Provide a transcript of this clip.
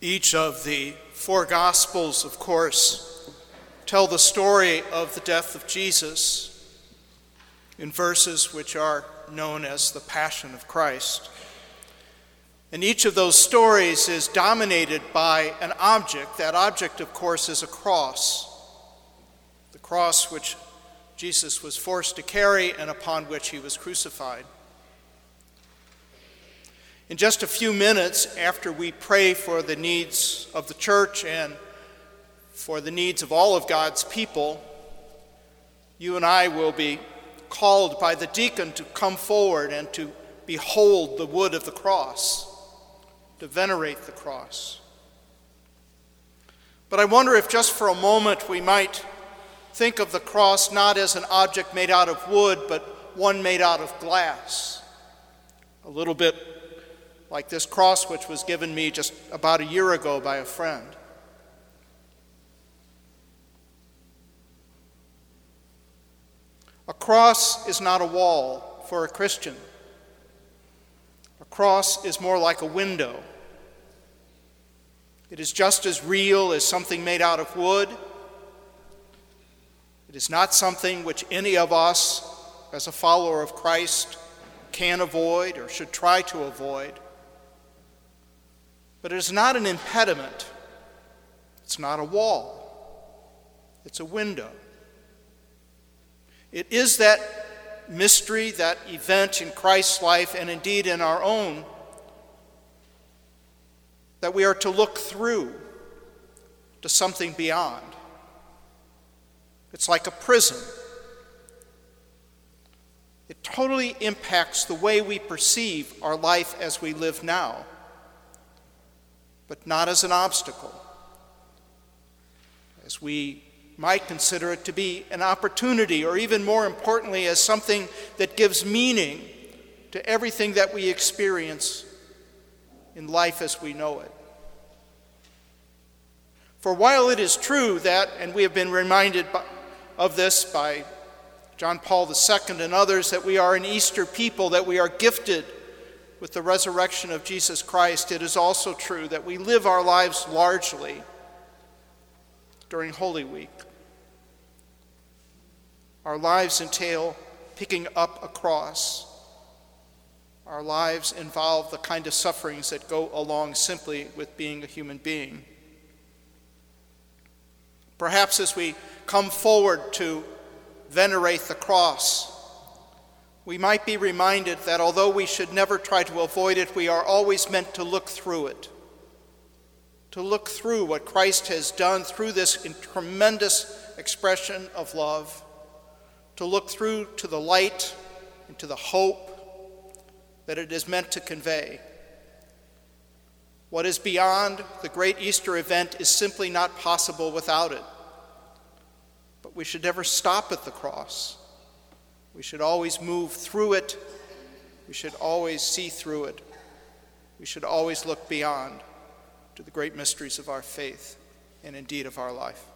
Each of the four Gospels, of course, tell the story of the death of Jesus in verses which are known as the Passion of Christ. And each of those stories is dominated by an object. That object, of course, is a cross. The cross which Jesus was forced to carry and upon which he was crucified. In just a few minutes after we pray for the needs of the church and for the needs of all of God's people, you and I will be called by the deacon to come forward and to behold the wood of the cross, to venerate the cross. But I wonder if just for a moment we might think of the cross not as an object made out of wood, but one made out of glass. A little bit like this cross which was given me just about a year ago by a friend. A cross is not a wall for a Christian. A cross is more like a window. It is just as real as something made out of wood. It is not something which any of us, as a follower of Christ, can avoid or should try to avoid. But it is not an impediment. It's not a wall. It's a window. It is that mystery, that event in Christ's life, and indeed in our own, that we are to look through to something beyond. It's like a prism. It totally impacts the way we perceive our life as we live now, but not as an obstacle, as we might consider it to be an opportunity, or even more importantly, as something that gives meaning to everything that we experience in life as we know it. For while it is true that, and we have been reminded of this by John Paul II and others, that we are an Easter people, that we are gifted with the resurrection of Jesus Christ, it is also true that we live our lives largely during Holy Week. Our lives entail picking up a cross. Our lives involve the kind of sufferings that go along simply with being a human being. Perhaps as we come forward to venerate the cross, we might be reminded that although we should never try to avoid it, we are always meant to look through it, to look through what Christ has done through this tremendous expression of love, to look through to the light and to the hope that it is meant to convey. What is beyond the great Easter event is simply not possible without it. But we should never stop at the cross. We should always move through it. We should always see through it. We should always look beyond to the great mysteries of our faith and indeed of our life.